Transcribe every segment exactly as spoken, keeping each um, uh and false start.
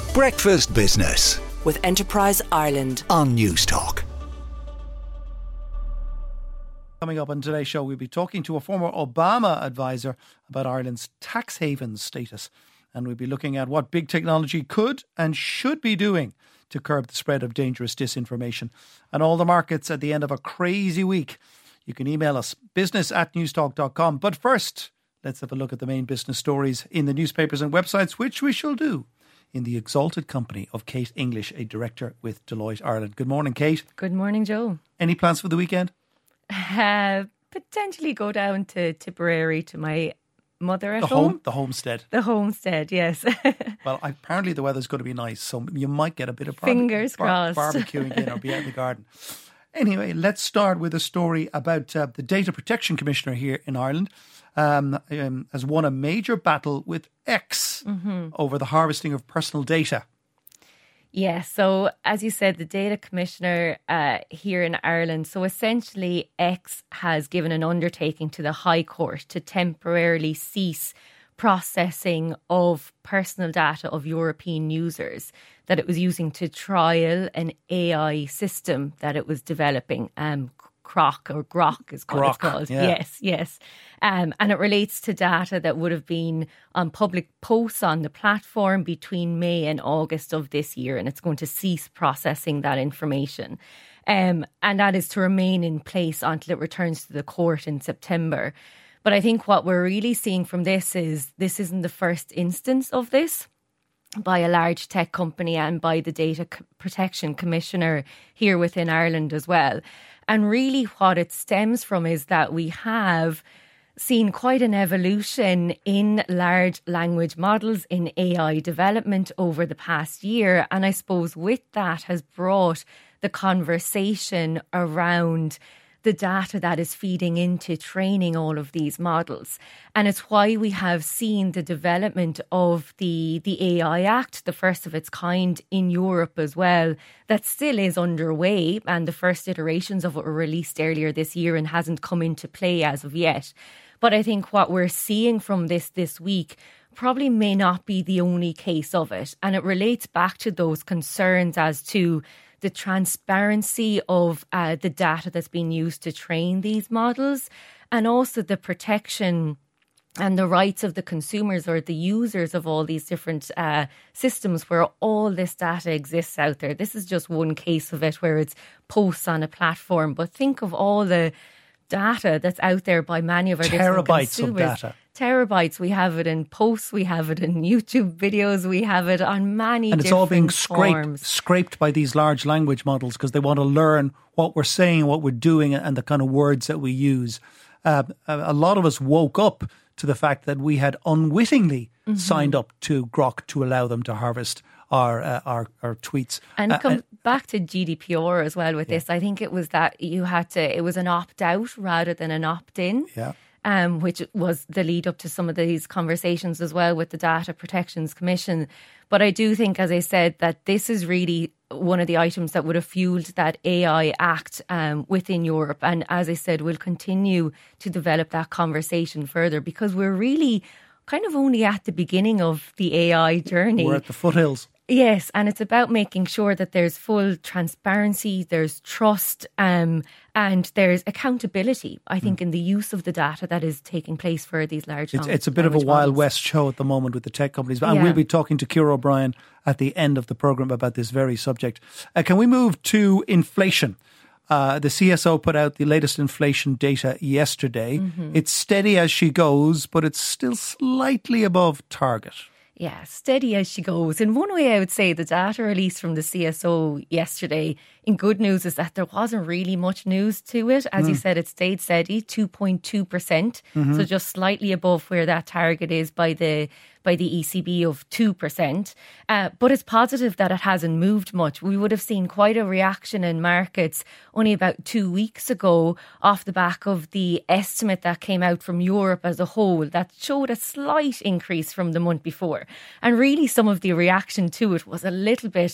Breakfast Business with Enterprise Ireland on Newstalk. Coming up on today's show, we'll be talking to a former Obama advisor about Ireland's tax haven status. And we'll be looking at what big technology could and should be doing to curb the spread of dangerous disinformation. And all the markets at the end of a crazy week. You can email us, business at newstalk dot com. But first, let's have a look at the main business stories in the newspapers and websites, which we shall do in the exalted company of Kate English, a director with Deloitte Ireland. Good morning, Kate. Good morning, Joe. Any plans for the weekend? Uh, potentially go down to Tipperary to my mother at the home. home. The homestead. The homestead, yes. Well, apparently the weather's going to be nice, so you might get a bit of barbe- Fingers bar- crossed. barbecuing in or be out in the garden. Anyway, let's start with a story about uh, the Data Protection Commissioner here in Ireland um, um, has won a major battle with X mm-hmm. over the harvesting of personal data. Yeah, so as you said, the Data Commissioner uh, here in Ireland, so essentially X has given an undertaking to the High Court to temporarily cease processing of personal data of European users that it was using to trial an A I system that it was developing. Um, Croc or Grok is what Grok, it's called. Yeah. Yes, yes. Um, and it relates to data that would have been on public posts on the platform between May and August of this year. And it's going to cease processing that information. Um, and that is to remain in place until it returns to the court in September. But I think what we're really seeing from this is this isn't the first instance of this by a large tech company and by the Data Protection Commissioner here within Ireland as well. And really what it stems from is that we have seen quite an evolution in large language models, in A I development over the past year. And I suppose with that has brought the conversation around the data that is feeding into training all of these models. And it's why we have seen the development of the, the A I Act, the first of its kind in Europe as well, that still is underway. And the first iterations of it were released earlier this year and hasn't come into play as of yet. But I think what we're seeing from this this week probably may not be the only case of it. And it relates back to those concerns as to the transparency of uh, the data that's being used to train these models, and also the protection and the rights of the consumers or the users of all these different uh, systems where all this data exists out there. This is just one case of it where it's posts on a platform, but think of all the data that's out there by many of our different consumers. Terabytes of data. Terabytes. We have it in posts, we have it in YouTube videos, we have it on many and it's different all being forms. scraped, scraped by these large language models because they want to learn what we're saying, what we're doing, and the kind of words that we use. Uh, a lot of us woke up to the fact that we had unwittingly mm-hmm. signed up to Grok to allow them to harvest our uh, our, our tweets. And uh, come and, back to G D P R as well with yeah. this. I think it was that you had to, it was an opt-out rather than an opt-in. Yeah. Um, which was the lead up to some of these conversations as well with the Data Protections Commission. But I do think, as I said, that this is really one of the items that would have fueled that A I Act um, within Europe. And as I said, we'll continue to develop that conversation further because we're really kind of only at the beginning of the A I journey. We're at the foothills. Yes, and it's about making sure that there's full transparency, there's trust, um, and there's accountability, I think, mm. in the use of the data that is taking place for these large It's, it's a bit of a Wild models. West show at the moment with the tech companies. And yeah. we'll be talking to Ciara O'Brien at the end of the programme about this very subject. Uh, can we move to inflation? Uh, the C S O put out the latest inflation data yesterday. Mm-hmm. It's steady as she goes, but it's still slightly above target. Yeah, steady as she goes. In one way, I would say the data released from the C S O yesterday, in good news, is that there wasn't really much news to it. As mm. you said, it stayed steady, two point two percent. Mm-hmm. So just slightly above where that target is by the by the E C B of two percent. Uh, but it's positive that it hasn't moved much. We would have seen quite a reaction in markets only about two weeks ago off the back of the estimate that came out from Europe as a whole that showed a slight increase from the month before. And really some of the reaction to it was a little bit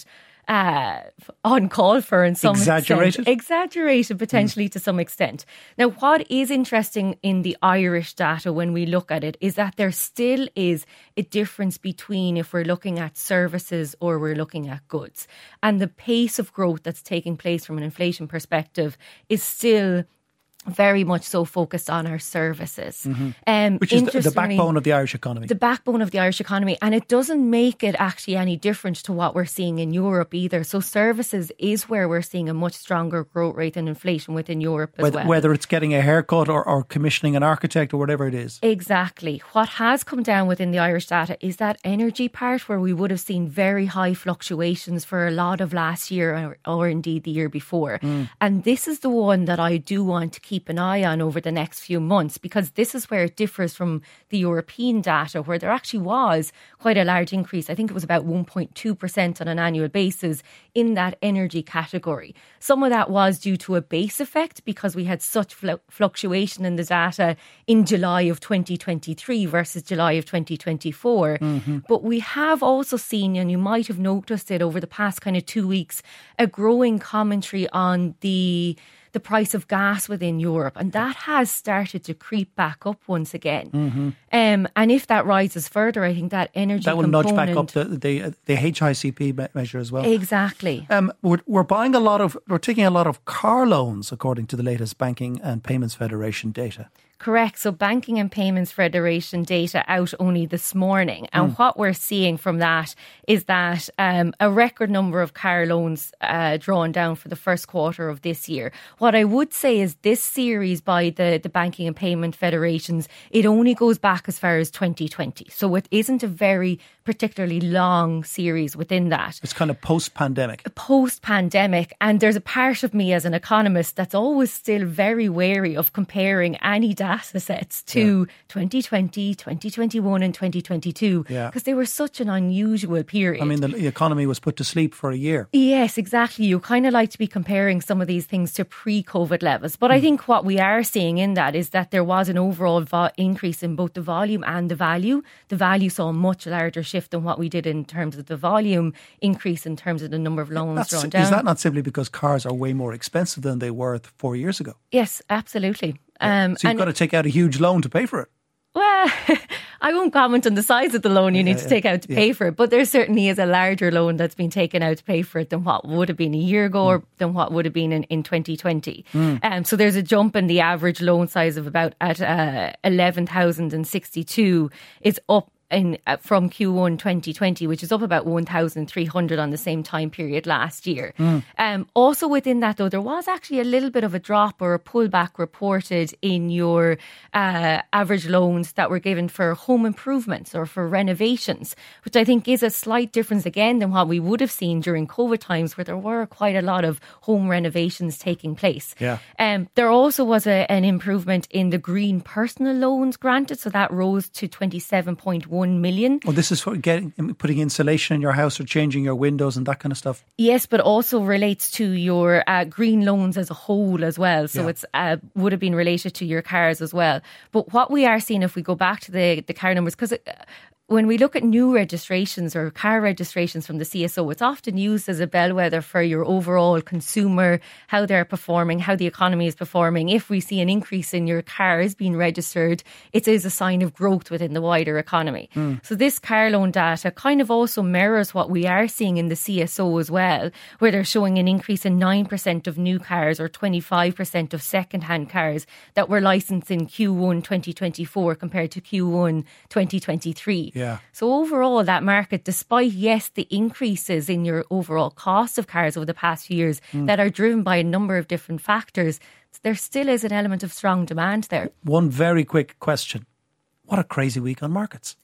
uh, uncalled for in some Exaggerated? extent. Exaggerated, potentially, mm. to some extent. Now, what is interesting in the Irish data when we look at it is that there still is a difference between if we're looking at services or we're looking at goods. And the pace of growth that's taking place from an inflation perspective is still very much so focused on our services. Mm-hmm. Um, Which is the, the backbone of the Irish economy. The backbone of the Irish economy. And it doesn't make it actually any different to what we're seeing in Europe either. So services is where we're seeing a much stronger growth rate than inflation within Europe as whether, well. Whether it's getting a haircut or, or commissioning an architect or whatever it is. Exactly. What has come down within the Irish data is that energy part where we would have seen very high fluctuations for a lot of last year or, or indeed the year before. Mm. And this is the one that I do want to keep keep an eye on over the next few months, because this is where it differs from the European data, where there actually was quite a large increase. I think it was about one point two percent on an annual basis in that energy category. Some of that was due to a base effect because we had such fl- fluctuation in the data in July of twenty twenty-three versus July of twenty twenty-four. Mm-hmm. But we have also seen, and you might have noticed it over the past kind of two weeks, a growing commentary on the the price of gas within Europe, and that has started to creep back up once again. Mm-hmm. Um, and if that rises further, I think that energy that will component, nudge back up the the, the H I C P measure as well. Exactly. Um, we're, we're buying a lot of, we're taking a lot of car loans according to the latest Banking and Payments Federation data. Correct. So Banking and Payments Federation data out only this morning. And mm. what we're seeing from that is that um, a record number of car loans uh, drawn down for the first quarter of this year. What I would say is this series by the, the Banking and Payment Federations, it only goes back as far as twenty twenty. So it isn't a very particularly long series within that. It's kind of post-pandemic. Post-pandemic. And there's a part of me as an economist that's always still very wary of comparing any data data sets to yeah. twenty twenty, twenty twenty-one and twenty twenty-two because yeah. they were such an unusual period. I mean, the economy was put to sleep for a year. Yes, exactly. You kind of like to be comparing some of these things to pre-COVID levels. But mm. I think what we are seeing in that is that there was an overall vo- increase in both the volume and the value. The value saw a much larger shift than what we did in terms of the volume increase in terms of the number of loans That's, drawn down. Is that not simply because cars are way more expensive than they were four years ago? Yes, absolutely. Um, so you've got to take out a huge loan to pay for it. Well, I won't comment on the size of the loan you yeah, need to yeah, take out to yeah. pay for it, but there certainly is a larger loan that's been taken out to pay for it than what would have been a year ago mm. or than what would have been in, in twenty twenty. Mm. Um, so there's a jump in the average loan size of about at uh, eleven thousand sixty-two. It's up in uh, from Q one twenty twenty, which is up about one thousand three hundred on the same time period last year. Mm. Um, also within that, though, there was actually a little bit of a drop or a pullback reported in your uh, average loans that were given for home improvements or for renovations, which I think is a slight difference again than what we would have seen during COVID times, where there were quite a lot of home renovations taking place. Yeah. Um, there also was a, an improvement in the green personal loans granted, so that rose to twenty-seven point one one million. Well, this is for getting putting insulation in your house or changing your windows and that kind of stuff. Yes, but also relates to your uh, green loans as a whole as well. So yeah. it's uh, would have been related to your cars as well. But what we are seeing, if we go back to the, the car numbers, because when we look at new registrations or car registrations from the C S O, it's often used as a bellwether for your overall consumer, how they're performing, how the economy is performing. If we see an increase in your cars being registered, it is a sign of growth within the wider economy. Mm. So this car loan data kind of also mirrors what we are seeing in the C S O as well, where they're showing an increase in nine percent of new cars or twenty-five percent of second-hand cars that were licensed in Q one twenty twenty-four compared to Q one twenty twenty-three. Yeah. So overall, that market, despite, yes, the increases in your overall cost of cars over the past few years mm. that are driven by a number of different factors, there still is an element of strong demand there. One very quick question. What a crazy week on markets.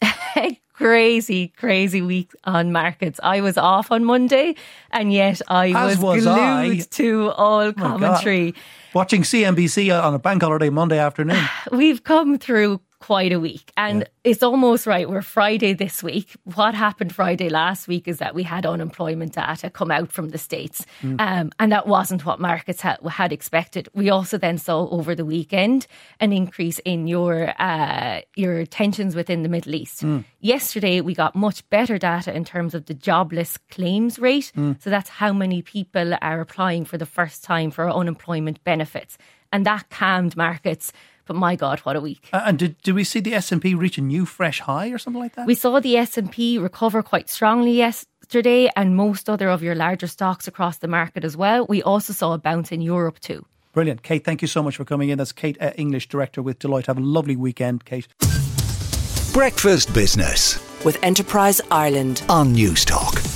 Crazy, crazy week on markets. I was off on Monday and yet I As was, was glued I. to all commentary. Oh, watching C N B C on a bank holiday Monday afternoon. We've come through quite a week. And Yeah. it's almost right. We're Friday this week. What happened Friday last week is that we had unemployment data come out from the States. Mm. Um, and that wasn't what markets had, had expected. We also then saw over the weekend an increase in your, uh, your tensions within the Middle East. Mm. Yesterday, we got much better data in terms of the jobless claims rate. Mm. So that's how many people are applying for the first time for unemployment benefits. And that calmed markets. But my God, what a week. Uh, and did, did we see the S and P reach a new fresh high or something like that? We saw the S and P recover quite strongly yesterday, and most other of your larger stocks across the market as well. We also saw a bounce in Europe too. Brilliant. Kate, thank you so much for coming in. That's Kate, uh, English Director with Deloitte. Have a lovely weekend, Kate. Breakfast Business with Enterprise Ireland on News Talk.